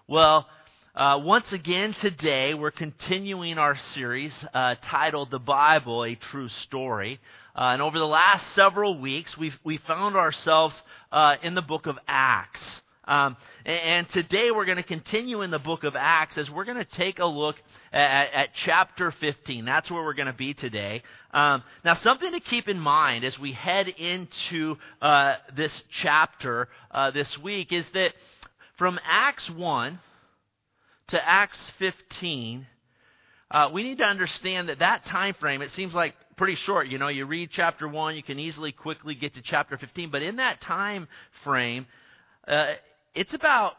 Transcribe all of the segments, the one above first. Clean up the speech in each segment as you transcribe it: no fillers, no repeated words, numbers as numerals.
Well, once again today we're continuing our series titled "The Bible: A True Story." And over the last several weeks, we found ourselves in the book of Acts. And today we're going to continue in the book of Acts as we're going to take a look at chapter 15. That's where we're going to be today. Now, something to keep in mind as we head into this chapter this week is that from Acts 1 to Acts 15, we need to understand that time frame, it seems like pretty short. You know, you read chapter 1, you can easily quickly get to chapter 15. But in that time frame, it's about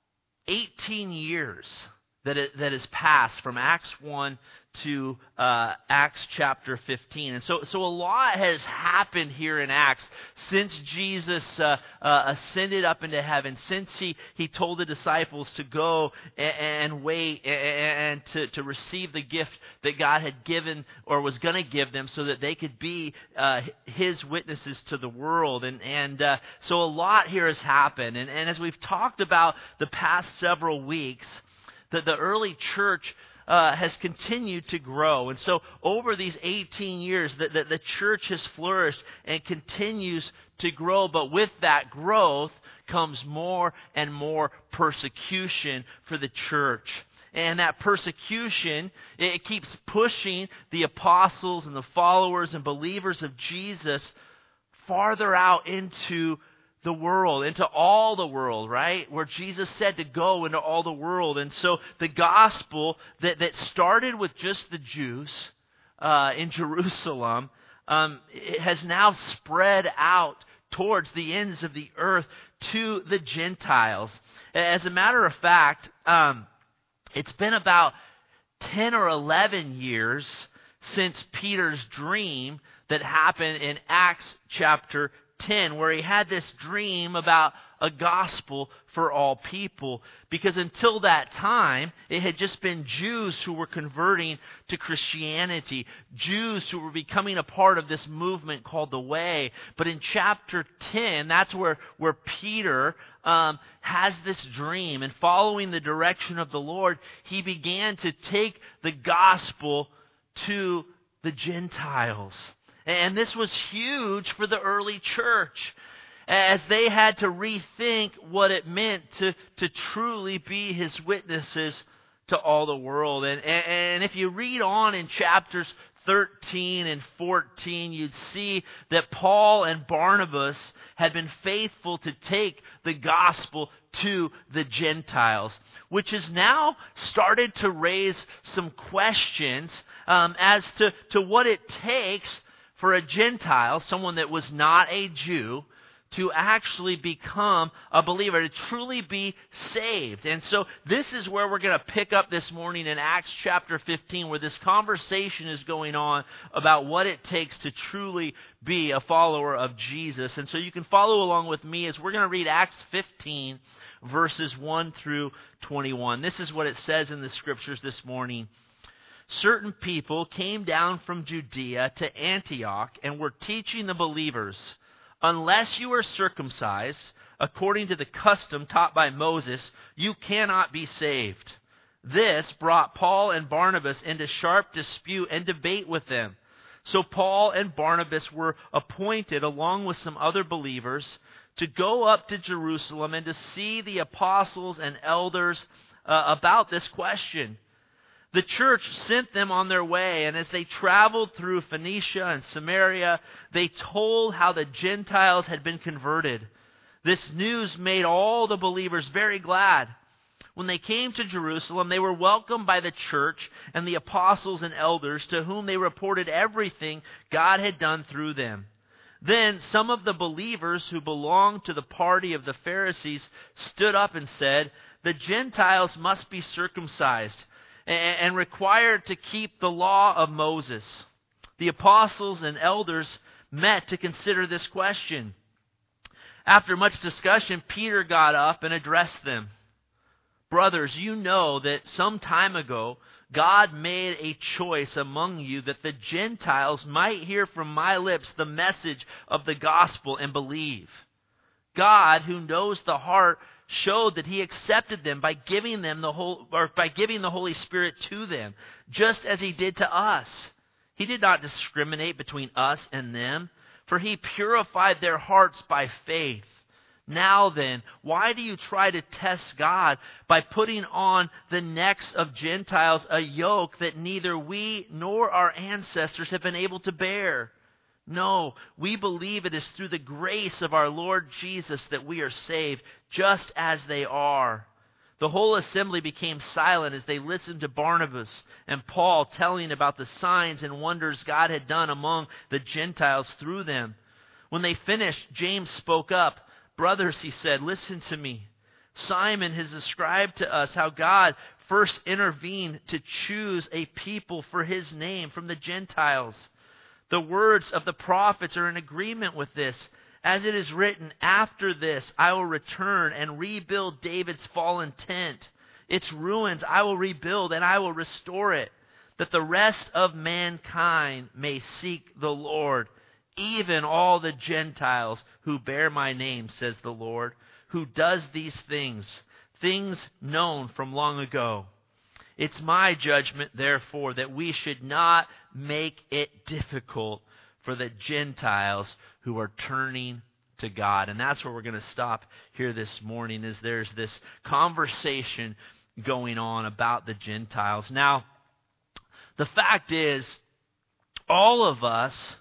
18 years that has passed from Acts 1 to Acts chapter 15. And so a lot has happened here in Acts since Jesus ascended up into heaven, since he told the disciples to go and wait and to receive the gift that God had given or was going to give them so that they could be His witnesses to the world. And so a lot here has happened. And as we've talked about the past several weeks, that the early church has continued to grow. And so over these 18 years, the church has flourished and continues to grow. But with that growth comes more and more persecution for the church. And that persecution, it keeps pushing the apostles and the followers and believers of Jesus farther out into the world, into all the world, right? Where Jesus said to go into all the world. And so the gospel that started with just the Jews in Jerusalem, it has now spread out towards the ends of the earth to the Gentiles. As a matter of fact, it's been about 10 or 11 years since Peter's dream that happened in Acts chapter 10, where he had this dream about a gospel for all people. Because until that time, it had just been Jews who were converting to Christianity, Jews who were becoming a part of this movement called the Way. But in chapter 10, that's where Peter has this dream. And following the direction of the Lord, he began to take the gospel to the Gentiles. And this was huge for the early church as they had to rethink what it meant to truly be His witnesses to all the world. And if you read on in chapters 13 and 14, you'd see that Paul and Barnabas had been faithful to take the gospel to the Gentiles, which has now started to raise some questions as to what it takes for a Gentile, someone that was not a Jew, to actually become a believer, to truly be saved. And so this is where we're going to pick up this morning in Acts chapter 15, where this conversation is going on about what it takes to truly be a follower of Jesus. And so you can follow along with me as we're going to read Acts 15, verses 1 through 21. This is what it says in the scriptures this morning. Certain people came down from Judea to Antioch and were teaching the believers, unless you are circumcised according to the custom taught by Moses, you cannot be saved. This brought Paul and Barnabas into sharp dispute and debate with them. So Paul and Barnabas were appointed, along with some other believers, to go up to Jerusalem and to see the apostles and elders about this question. The church sent them on their way, and as they traveled through Phoenicia and Samaria, they told how the Gentiles had been converted. This news made all the believers very glad. When they came to Jerusalem, they were welcomed by the church and the apostles and elders, to whom they reported everything God had done through them. Then some of the believers who belonged to the party of the Pharisees stood up and said, "The Gentiles must be circumcised and required to keep the law of Moses." The apostles and elders met to consider this question. After much discussion, Peter got up and addressed them. "Brothers, you know that some time ago God made a choice among you that the Gentiles might hear from my lips the message of the gospel and believe. God, who knows the heart, showed that he accepted them by giving the Holy Spirit to them, just as he did to us. He did not discriminate between us and them, for he purified their hearts by faith. Now then, why do you try to test God by putting on the necks of Gentiles a yoke that neither we nor our ancestors have been able to bear? No, we believe it is through the grace of our Lord Jesus that we are saved, just as they are. The whole assembly became silent as they listened to Barnabas and Paul telling about the signs and wonders God had done among the Gentiles through them. When they finished, James spoke up. "Brothers," he said, "listen to me. Simon has described to us how God first intervened to choose a people for his name from the Gentiles. The words of the prophets are in agreement with this. As it is written, after this I will return and rebuild David's fallen tent. Its ruins I will rebuild and I will restore it, that the rest of mankind may seek the Lord, even all the Gentiles who bear my name, says the Lord, who does these things, things known from long ago. It's my judgment, therefore, that we should not make it difficult for the Gentiles who are turning to God." And that's where we're going to stop here this morning, is there's this conversation going on about the Gentiles. Now, the fact is, all of us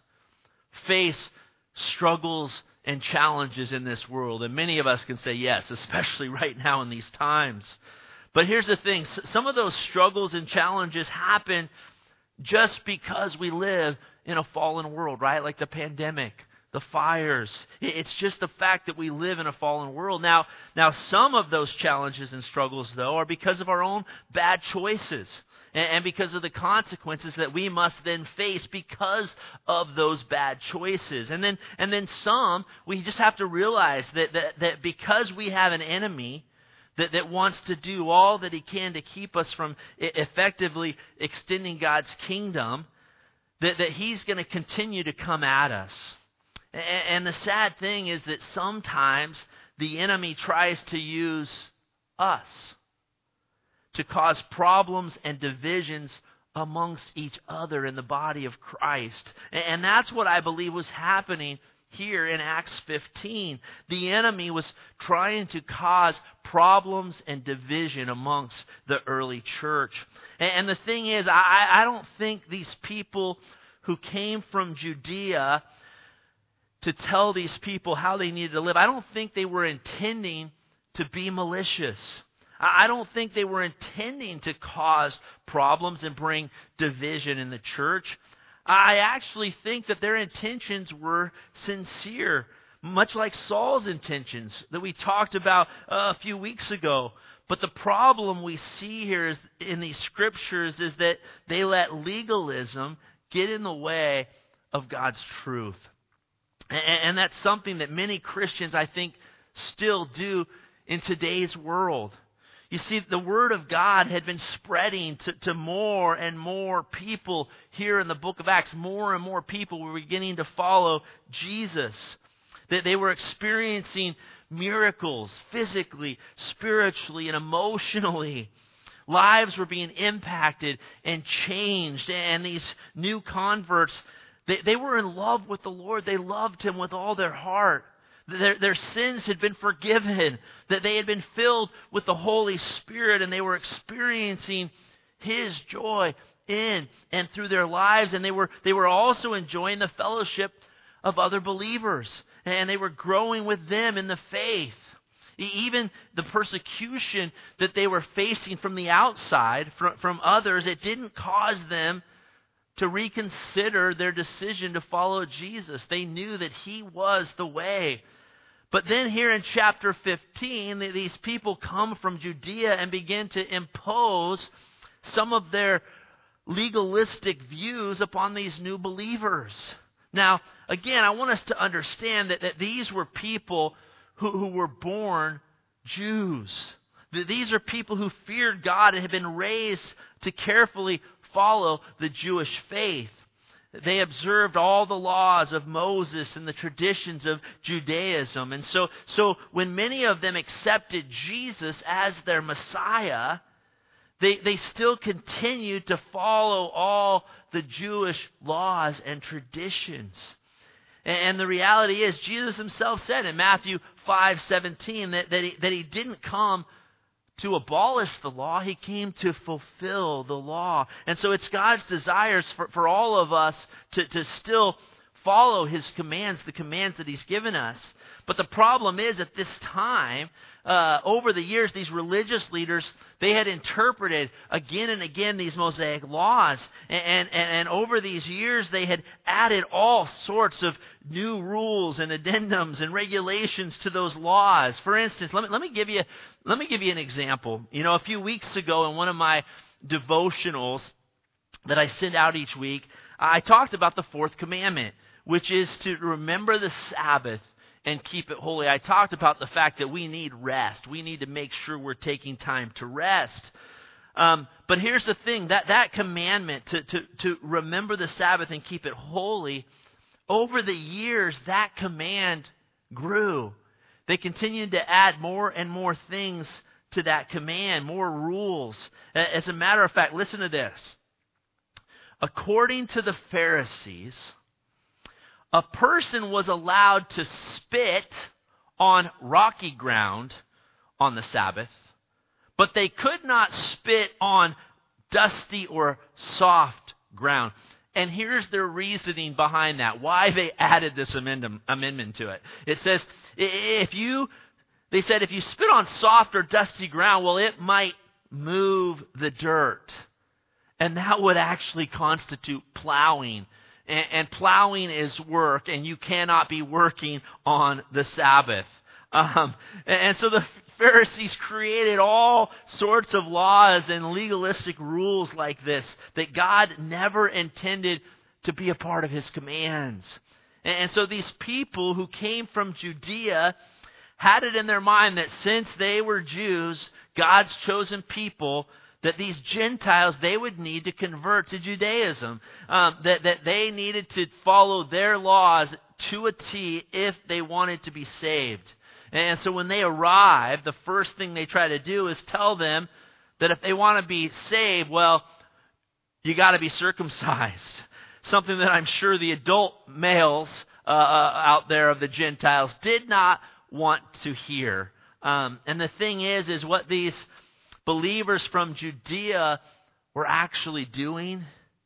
face struggles and challenges in this world. And many of us can say yes, especially right now in these times. But here's the thing. Some of those struggles and challenges happen just because we live in a fallen world, right? Like the pandemic, the fires. It's just the fact that we live in a fallen world. Now, some of those challenges and struggles, though, are because of our own bad choices and because of the consequences that we must then face because of those bad choices. And then some, we just have to realize that because we have an enemy that wants to do all that he can to keep us from effectively extending God's kingdom, that he's going to continue to come at us. And the sad thing is that sometimes the enemy tries to use us to cause problems and divisions amongst each other in the body of Christ. And that's what I believe was happening here in Acts 15. The enemy was trying to cause problems and division amongst the early church. And the thing is, I don't think these people who came from Judea to tell these people how they needed to live, I don't think they were intending to be malicious. I don't think they were intending to cause problems and bring division in the church. I actually think that their intentions were sincere, much like Saul's intentions that we talked about a few weeks ago. But the problem we see here in these scriptures is that they let legalism get in the way of God's truth. And that's something that many Christians, I think, still do in today's world. You see, the Word of God had been spreading to more and more people here in the book of Acts. More and more people were beginning to follow Jesus. That they were experiencing miracles physically, spiritually, and emotionally. Lives were being impacted and changed. And these new converts, they were in love with the Lord. They loved Him with all their heart. Their sins had been forgiven, that they had been filled with the Holy Spirit, and they were experiencing His joy in and through their lives. And they were also enjoying the fellowship of other believers, and they were growing with them in the faith. Even the persecution that they were facing from the outside, from others, it didn't cause them to reconsider their decision to follow Jesus. They knew that He was the way. But then here in chapter 15, these people come from Judea and begin to impose some of their legalistic views upon these new believers. Now, again, I want us to understand that these were people who were born Jews. These are people who feared God and had been raised to carefully follow the Jewish faith. They observed all the laws of Moses and the traditions of Judaism. And so when many of them accepted Jesus as their Messiah, they still continued to follow all the Jewish laws and traditions. And the reality is, Jesus himself said in Matthew 5:17 that he didn't come to abolish the law. He came to fulfill the law. And so it's God's desires for all of us to still follow his commands, the commands that he's given us. But the problem is, at this time, over the years, these religious leaders, they had interpreted again and again these Mosaic laws. And over these years, they had added all sorts of new rules and addendums and regulations to those laws. For instance, let me give you an example. A few weeks ago in one of my devotionals that I send out each week, I talked about the fourth commandment, which is to remember the Sabbath and keep it holy. I talked about the fact that we need rest. We need to make sure we're taking time to rest. But here's the thing, that commandment to remember the Sabbath and keep it holy, over the years, that command grew. They continued to add more and more things to that command, more rules. As a matter of fact, listen to this. According to the Pharisees, a person was allowed to spit on rocky ground on the Sabbath, but they could not spit on dusty or soft ground. And here's their reasoning behind that, why they added this amendment to it. It says, if you spit on soft or dusty ground, well, it might move the dirt. And that would actually constitute plowing. And plowing is work, and you cannot be working on the Sabbath. And so the Pharisees created all sorts of laws and legalistic rules like this that God never intended to be a part of his commands. And so these people who came from Judea had it in their mind that since they were Jews, God's chosen people, that these Gentiles, they would need to convert to Judaism, that they needed to follow their laws to a T if they wanted to be saved. And so when they arrive, the first thing they try to do is tell them that if they want to be saved, well, you got to be circumcised. Something that I'm sure the adult males out there of the Gentiles did not want to hear. And the thing is what these believers from Judea were actually doing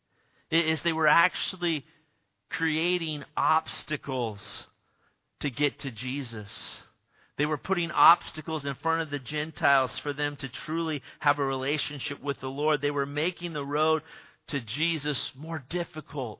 is they were actually creating obstacles to get to Jesus. They were putting obstacles in front of the Gentiles for them to truly have a relationship with the Lord. They were making the road to Jesus more difficult,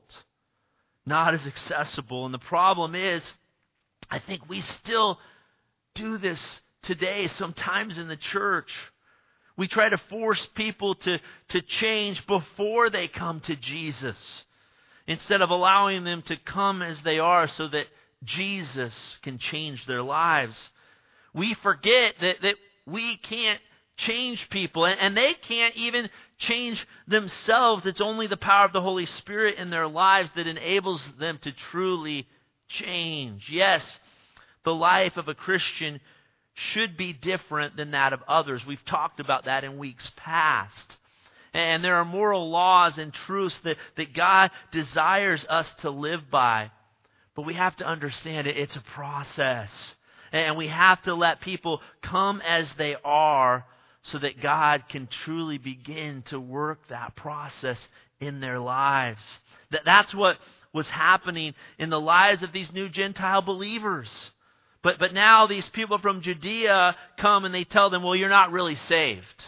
not as accessible. And the problem is, I think we still do this today sometimes in the church. We try to force people to change before they come to Jesus, instead of allowing them to come as they are so that Jesus can change their lives. We forget that we can't change people, and they can't even change themselves. It's only the power of the Holy Spirit in their lives that enables them to truly change. Yes, the life of a Christian should be different than that of others. We've talked about that in weeks past. And there are moral laws and truths that God desires us to live by. But we have to understand it's a process. And we have to let people come as they are so that God can truly begin to work that process in their lives. That's what was happening in the lives of these new Gentile believers. But now these people from Judea come and they tell them, well, you're not really saved.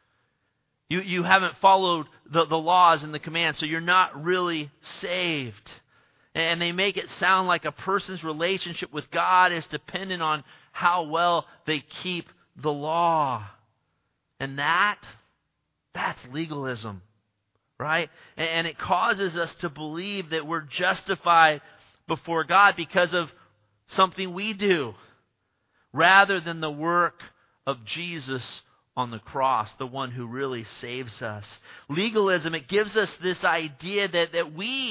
You haven't followed the laws and the commands, so you're not really saved. And they make it sound like a person's relationship with God is dependent on how well they keep the law. And that's legalism, right? And it causes us to believe that we're justified before God because of something we do, rather than the work of Jesus on the cross, the one who really saves us. Legalism, it gives us this idea that we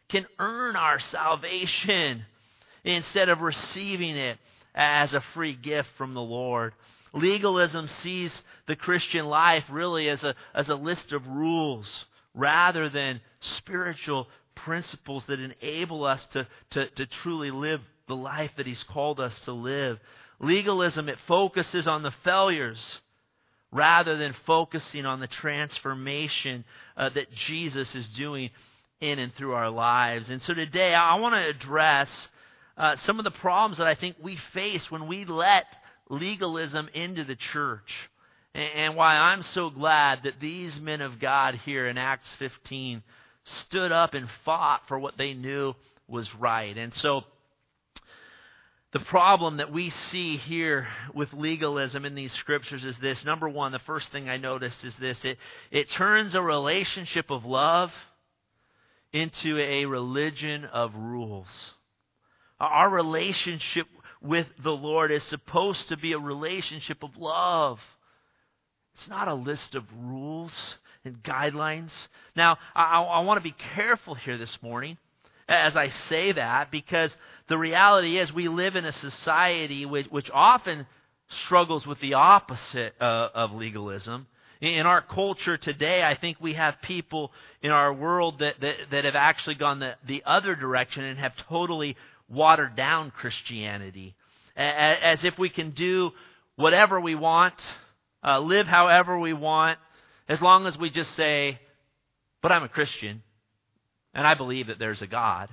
can earn our salvation instead of receiving it as a free gift from the Lord. Legalism sees the Christian life really as a list of rules rather than spiritual principles that enable us to truly live the life that He's called us to live. Legalism, it focuses on the failures rather than focusing on the transformation that Jesus is doing in and through our lives. And so today I want to address some of the problems that I think we face when we let legalism into the church, and why I'm so glad that these men of God here in Acts 15 stood up and fought for what they knew was right. And so the problem that we see here with legalism in these scriptures is this. Number one, the first thing I noticed is this. It turns a relationship of love into a religion of rules. Our relationship with the Lord is supposed to be a relationship of love. It's not a list of rules and guidelines. Now, I want to be careful here this morning as I say that, because the reality is we live in a society which often struggles with the opposite of legalism. In our culture today, I think we have people in our world that have actually gone the other direction and have totally watered down Christianity, as if we can do whatever we want, live however we want, as long as we just say, but I'm a Christian, and I believe that there's a God.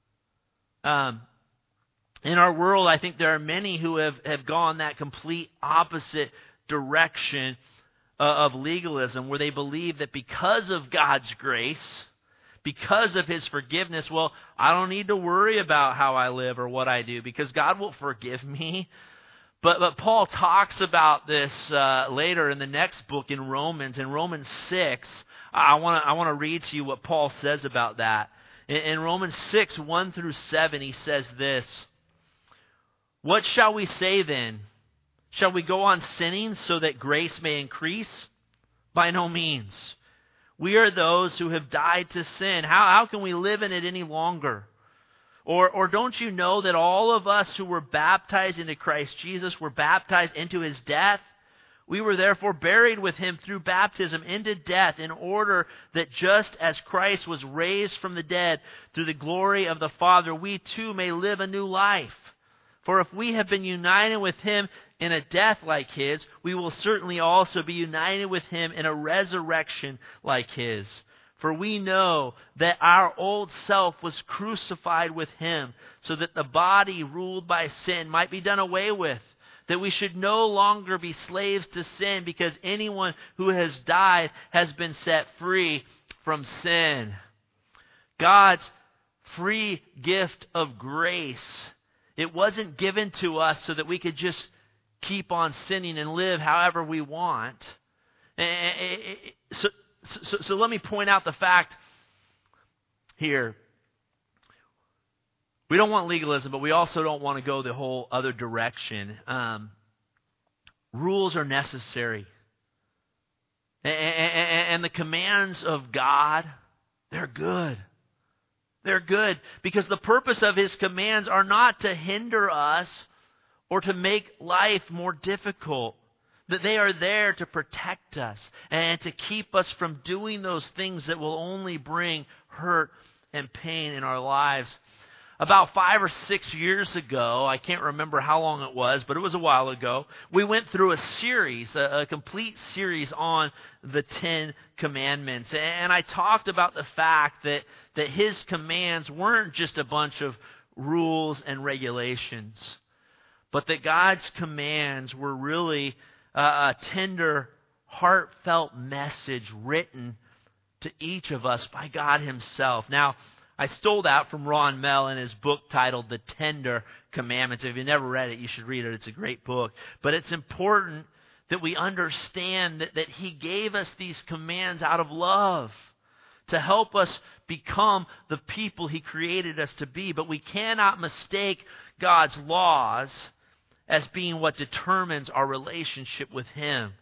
In our world, I think there are many who have gone that complete opposite direction of legalism, where they believe that because of God's grace, because of His forgiveness, well, I don't need to worry about how I live or what I do because God will forgive me. But Paul talks about this later in the next book in Romans 6. I want to read to you what Paul says about that. In Romans 6, 1 through 7, he says this: "What shall we say then? Shall we go on sinning so that grace may increase? By no means. We are those who have died to sin. How can we live in it any longer? Or don't you know that all of us who were baptized into Christ Jesus were baptized into His death? We were therefore buried with Him through baptism into death, in order that just as Christ was raised from the dead through the glory of the Father, we too may live a new life. For if we have been united with Him in a death like His, we will certainly also be united with Him in a resurrection like His. For we know that our old self was crucified with Him, so that the body ruled by sin might be done away with, that we should no longer be slaves to sin, because anyone who has died has been set free from sin." God's free gift of grace, it wasn't given to us so that we could just keep on sinning and live however we want. So let me point out the fact here. We don't want legalism, but we also don't want to go the whole other direction. Rules are necessary. And the commands of God, they're good. They're good because the purpose of His commands are not to hinder us or to make life more difficult. That they are there to protect us and to keep us from doing those things that will only bring hurt and pain in our lives. About 5 or 6 years ago, I can't remember how long it was, but it was a while ago, we went through a series, a complete series on the 10 Commandments. And I talked about the fact that His commands weren't just a bunch of rules and regulations, but that God's commands were really a tender, heartfelt message written to each of us by God Himself. Now, I stole that from Ron Mell in his book titled The Tender Commandments. If you've never read it, you should read it. It's a great book. But it's important that we understand that He gave us these commands out of love to help us become the people He created us to be. But we cannot mistake God's laws as being what determines our relationship with Him.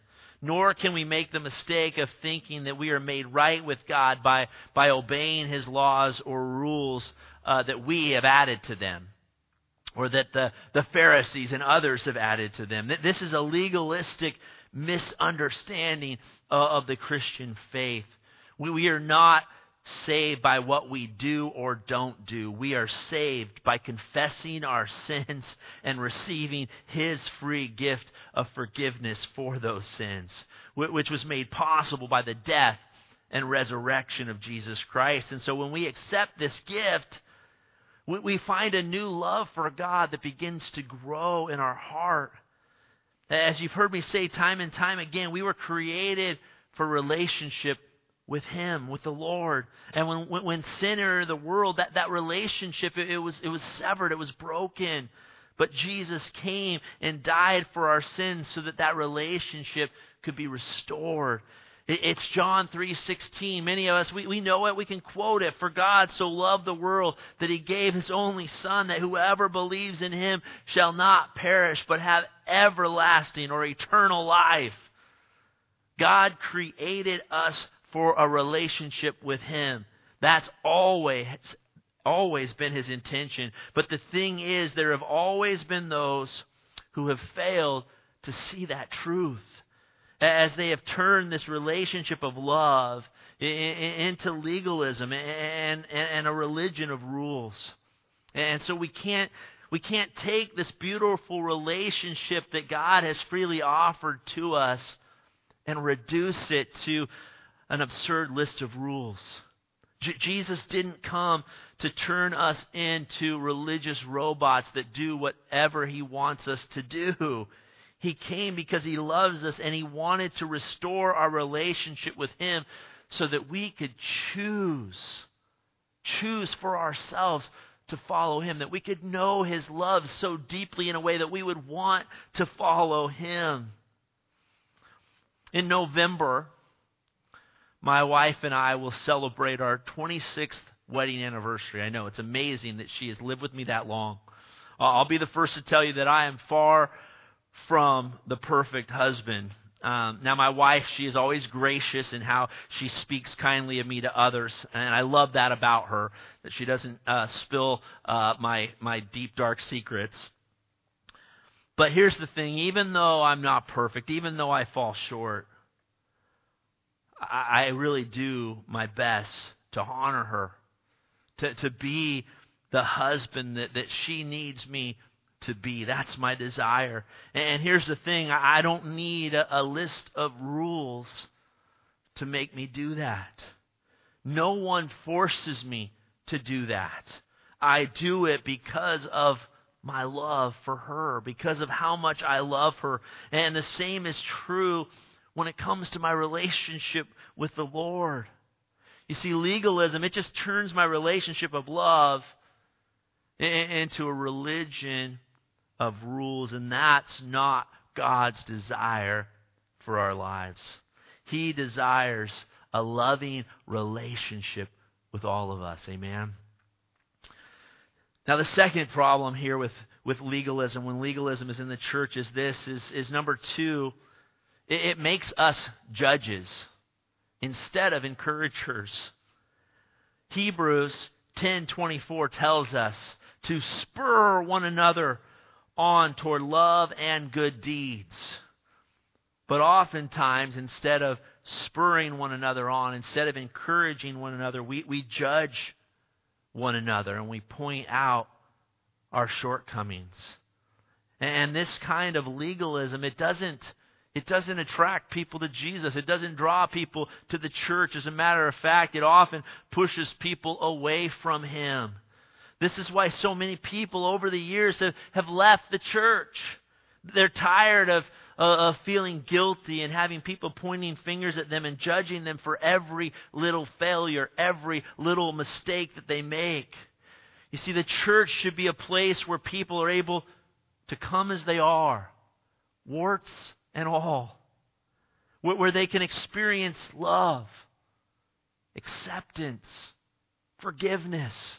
Nor can we make the mistake of thinking that we are made right with God by obeying His laws or rules that we have added to them, or that the Pharisees and others have added to them. This is a legalistic misunderstanding of the Christian faith. We are not saved by what we do or don't do. We are saved by confessing our sins and receiving His free gift of forgiveness for those sins, which was made possible by the death and resurrection of Jesus Christ. And so when we accept this gift, we find a new love for God that begins to grow in our heart. As you've heard me say time and time again, we were created for relationship with Him, with the Lord. And when sin entered the world, that relationship, it was severed, it was broken. But Jesus came and died for our sins so that relationship could be restored. It's John 3:16. Many of us, we know it, we can quote it. For God so loved the world that He gave His only Son, that whoever believes in Him shall not perish, but have everlasting or eternal life. God created us for a relationship with Him. That's always been His intention. But the thing is, there have always been those who have failed to see that truth, as they have turned this relationship of love into legalism and a religion of rules. And so we can't take this beautiful relationship that God has freely offered to us and reduce it to an absurd list of rules. Jesus didn't come to turn us into religious robots that do whatever He wants us to do. He came because He loves us, and He wanted to restore our relationship with Him so that we could choose for ourselves to follow Him, that we could know His love so deeply in a way that we would want to follow Him. In November, my wife and I will celebrate our 26th wedding anniversary. I know, it's amazing that she has lived with me that long. I'll be the first to tell you that I am far from the perfect husband. Now, my wife, she is always gracious in how she speaks kindly of me to others, and I love that about her, that she doesn't spill my deep, dark secrets. But here's the thing, even though I'm not perfect, even though I fall short, I really do my best to honor her, to be the husband that she needs me to be. That's my desire. And here's the thing, I don't need a list of rules to make me do that. No one forces me to do that. I do it because of my love for her, because of how much I love her. And the same is true when it comes to my relationship with the Lord. You see, legalism, it just turns my relationship of love into a religion of rules, and that's not God's desire for our lives. He desires a loving relationship with all of us. Amen? Now, the second problem here with legalism, when legalism is in the church, is number two, it makes us judges instead of encouragers. Hebrews 10:24 tells us to spur one another on toward love and good deeds. But oftentimes, instead of spurring one another on, instead of encouraging one another, we judge one another and we point out our shortcomings. And this kind of legalism, it doesn't attract people to Jesus. It doesn't draw people to the church. As a matter of fact, it often pushes people away from Him. This is why so many people over the years have left the church. They're tired of feeling guilty and having people pointing fingers at them and judging them for every little failure, every little mistake that they make. You see, the church should be a place where people are able to come as they are, warts and all, where they can experience love, acceptance, forgiveness.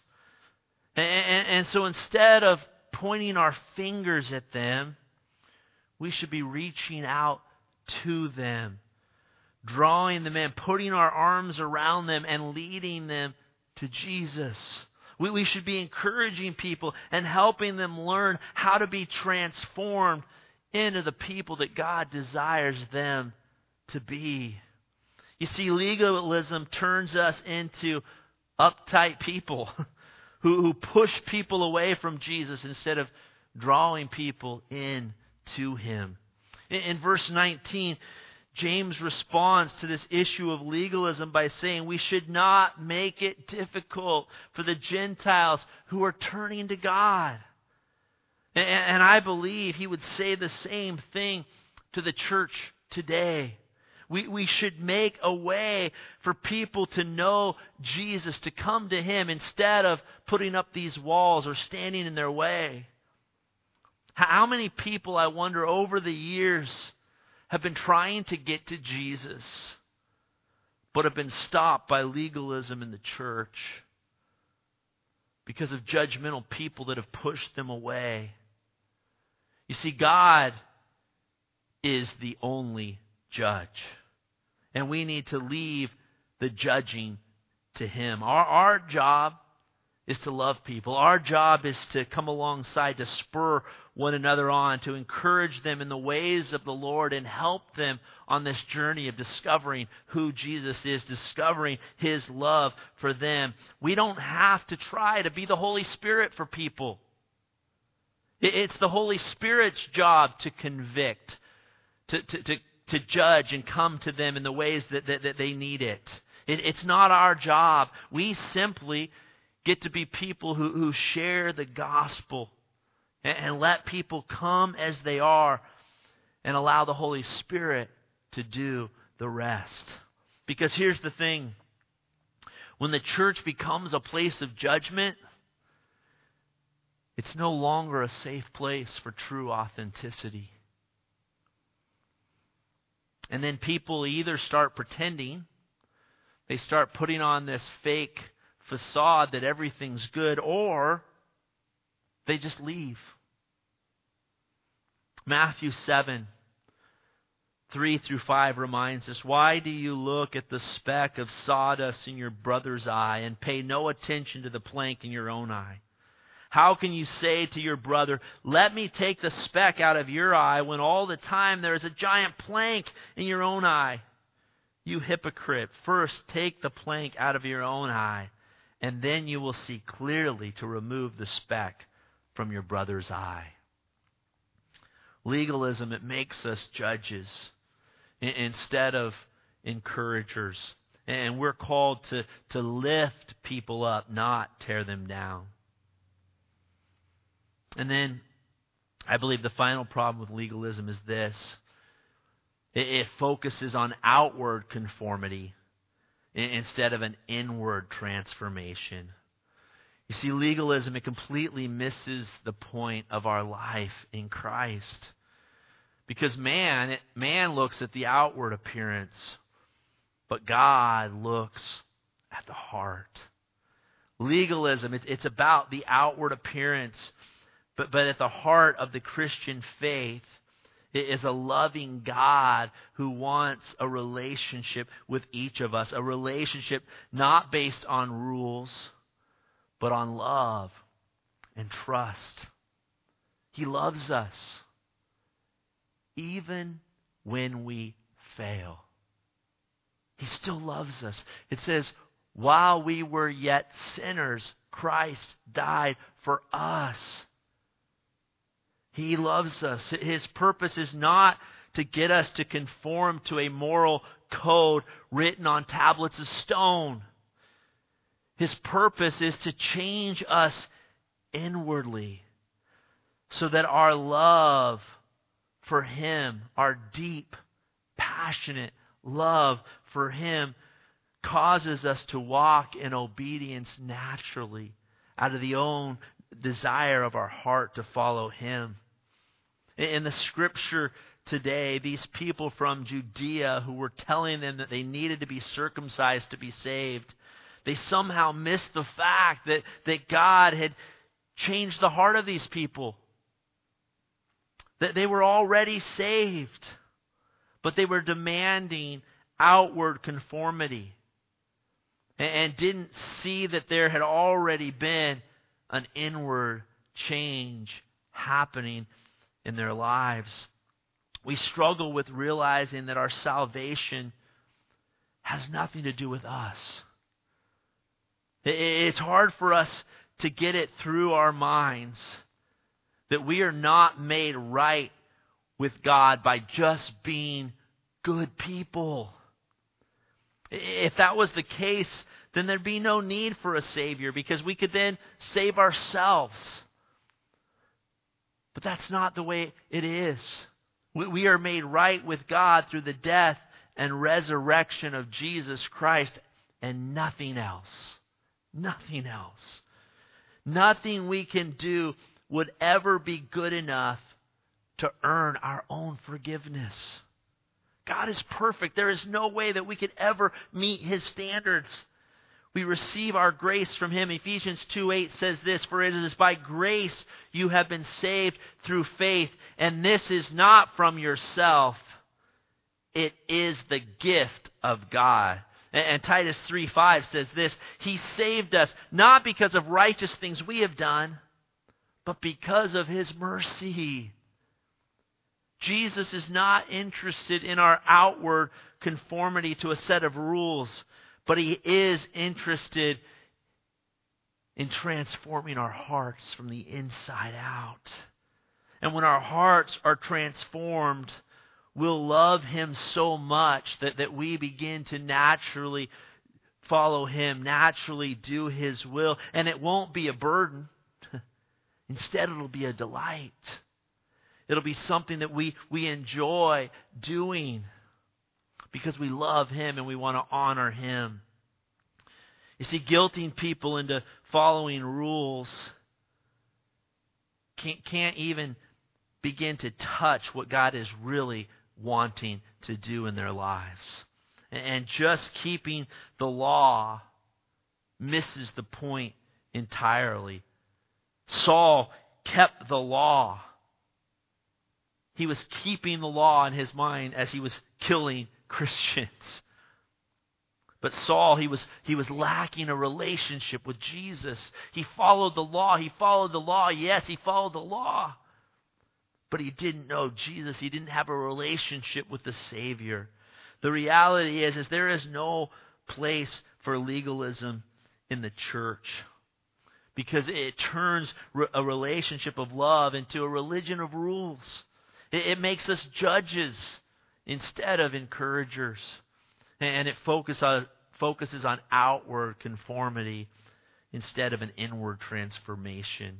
And so instead of pointing our fingers at them, we should be reaching out to them, drawing them in, putting our arms around them and leading them to Jesus. We should be encouraging people and helping them learn how to be transformed into the people that God desires them to be. You see, legalism turns us into uptight people who push people away from Jesus instead of drawing people in to Him. In verse 19, James responds to this issue of legalism by saying we should not make it difficult for the Gentiles who are turning to God. And I believe he would say the same thing to the church today. We should make a way for people to know Jesus, to come to Him instead of putting up these walls or standing in their way. How many people, I wonder, over the years have been trying to get to Jesus, but have been stopped by legalism in the church because of judgmental people that have pushed them away. You see, God is the only judge, and we need to leave the judging to Him. Our job is to love people. Our job is to come alongside, to spur one another on, to encourage them in the ways of the Lord and help them on this journey of discovering who Jesus is, discovering His love for them. We don't have to try to be the Holy Spirit for people. It's the Holy Spirit's job to convict, to judge and come to them in the ways that they need it. It's not our job. We simply get to be people who share the gospel and let people come as they are and allow the Holy Spirit to do the rest. Because here's the thing. When the church becomes a place of judgment, it's no longer a safe place for true authenticity. And then people either start pretending, they start putting on this fake facade that everything's good, or they just leave. Matthew 7, 3-5 reminds us, why do you look at the speck of sawdust in your brother's eye and pay no attention to the plank in your own eye? How can you say to your brother, let me take the speck out of your eye, when all the time there is a giant plank in your own eye? You hypocrite, first take the plank out of your own eye, and then you will see clearly to remove the speck from your brother's eye. Legalism, it makes us judges instead of encouragers. And we're called to lift people up, not tear them down. And then I believe the final problem with legalism is this. It focuses on outward conformity instead of an inward transformation. You see, legalism, it completely misses the point of our life in Christ. Because man looks at the outward appearance, but God looks at the heart. Legalism, it's about the outward appearance, but at the heart of the Christian faith, it is a loving God who wants a relationship with each of us. A relationship not based on rules, but on love and trust. He loves us even when we fail. He still loves us. It says, while we were yet sinners, Christ died for us. He loves us. His purpose is not to get us to conform to a moral code written on tablets of stone. His purpose is to change us inwardly so that our love for Him, our deep, passionate love for Him, causes us to walk in obedience naturally out of the own desire of our heart to follow Him. In the scripture today, these people from Judea who were telling them that they needed to be circumcised to be saved, they somehow missed the fact that God had changed the heart of these people. That they were already saved. but they were demanding outward conformity and didn't see that there had already been an inward change happening in their lives. We struggle with realizing that our salvation has nothing to do with us. It's hard for us to get it through our minds that we are not made right with God by just being good people. If that was the case, then there'd be no need for a Savior because we could then save ourselves. But that's not the way it is. We are made right with God through the death and resurrection of Jesus Christ and nothing else. Nothing else. Nothing we can do would ever be good enough to earn our own forgiveness. God is perfect. There is no way that we could ever meet His standards. We receive our grace from Him. Ephesians 2:8 says this, "For it is by grace you have been saved through faith, and this is not from yourself. It is the gift of God." And Titus 3:5 says this, "He saved us not because of righteous things we have done, but because of His mercy." Jesus is not interested in our outward conformity to a set of rules, but He is interested in transforming our hearts from the inside out. And when our hearts are transformed, we'll love Him so much that we begin to naturally follow Him, naturally do His will. And it won't be a burden. Instead, it'll be a delight. It'll be something that we enjoy doing because we love Him and we want to honor Him. You see, guilting people into following rules can't even begin to touch what God is really wanting to do in their lives. And just keeping the law misses the point entirely. Saul kept the law. He was keeping the law in his mind as he was killing Christians. But Saul, he was lacking a relationship with Jesus. He followed the law. Yes, he followed the law. But he didn't know Jesus. He didn't have a relationship with the Savior. The reality is there is no place for legalism in the church, because it turns a relationship of love into a religion of rules. It makes us judges instead of encouragers. And it focuses on outward conformity instead of an inward transformation.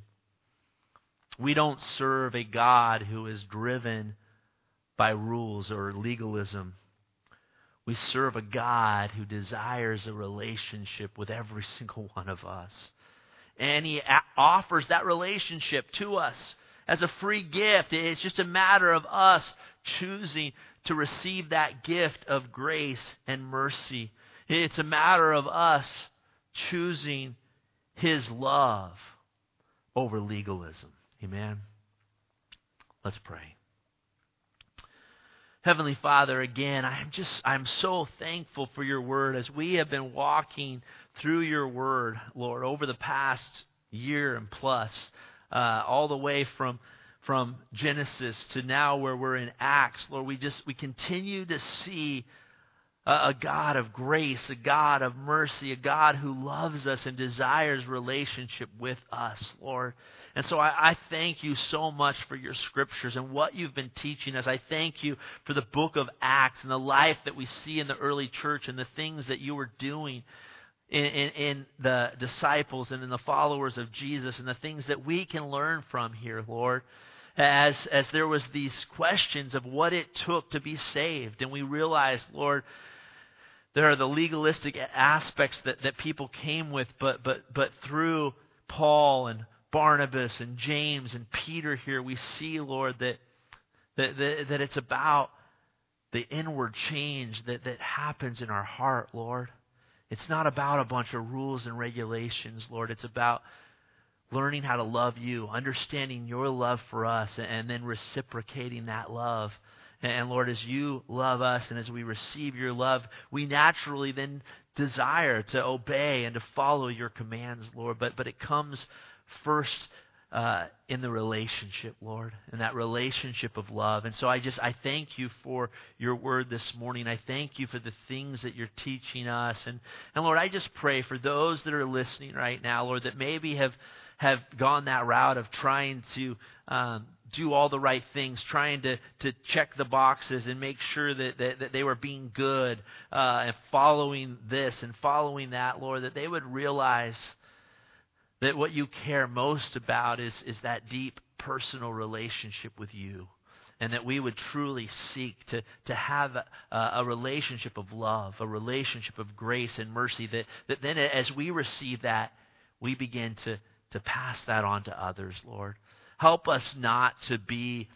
We don't serve a God who is driven by rules or legalism. We serve a God who desires a relationship with every single one of us. And He offers that relationship to us as a free gift. It's just a matter of us choosing to receive that gift of grace and mercy. It's a matter of us choosing His love over legalism. Amen. Let's pray. Heavenly Father, again, I'm so thankful for your word as we have been walking through your word, Lord, over the past year and plus, all the way from Genesis to now where we're in Acts. Lord, we continue to see a God of grace, a God of mercy, a God who loves us and desires relationship with us, Lord. And so I thank you so much for your scriptures and what you've been teaching us. I thank you for the book of Acts and the life that we see in the early church and the things that you were doing in the disciples and in the followers of Jesus and the things that we can learn from here, Lord. As there was these questions of what it took to be saved. And we realized, Lord, there are the legalistic aspects that people came with, but through Paul and Barnabas and James and Peter here, we see, Lord, that it's about the inward change that happens in our heart, Lord. It's not about a bunch of rules and regulations, Lord. It's about learning how to love you, understanding your love for us, and then reciprocating that love And Lord, as you love us and as we receive your love, we naturally then desire to obey and to follow your commands, Lord. But it comes first in the relationship, Lord, in that relationship of love. And so I thank you for your word this morning. I thank you for the things that you're teaching us. And Lord, I just pray for those that are listening right now, Lord, that maybe have gone that route of trying to do all the right things, trying to check the boxes and make sure that they were being good and following this and following that, Lord, that they would realize that what you care most about is that deep personal relationship with you, and that we would truly seek to have a relationship of love, a relationship of grace and mercy, that then as we receive that, we begin to pass that on to others, Lord. Help us not to be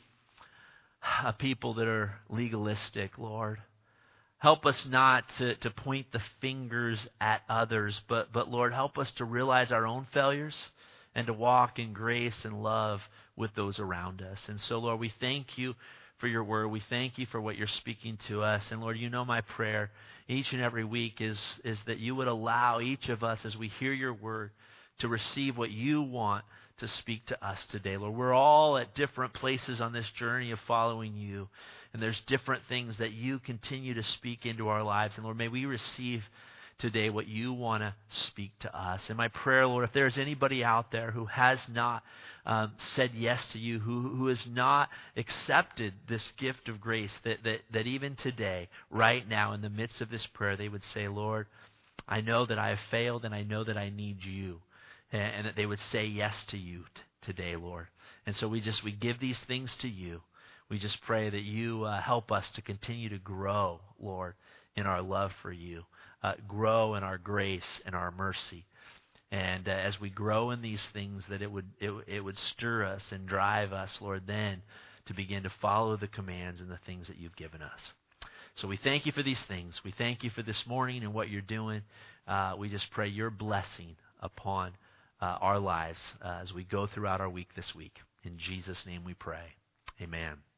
a people that are legalistic, Lord. Help us not to point the fingers at others, but Lord, help us to realize our own failures and to walk in grace and love with those around us. And so, Lord, we thank you for your word. We thank you for what you're speaking to us. And Lord, you know my prayer each and every week is that you would allow each of us, as we hear your word, to receive what you want to speak to us today. Lord, we're all at different places on this journey of following you, and there's different things that you continue to speak into our lives. And Lord, may we receive today what you want to speak to us. And my prayer, Lord, if there's anybody out there who has not said yes to you, who has not accepted this gift of grace, that even today, right now, in the midst of this prayer, they would say, Lord, I know that I have failed and I know that I need you. And that they would say yes to you today, Lord. And so we give these things to you. We just pray that you help us to continue to grow, Lord, in our love for you, grow in our grace and our mercy. And as we grow in these things, that it would stir us and drive us, Lord, then to begin to follow the commands and the things that you've given us. So we thank you for these things. We thank you for this morning and what you're doing. We just pray your blessing upon our lives as we go throughout our week this week. In Jesus' name we pray. Amen.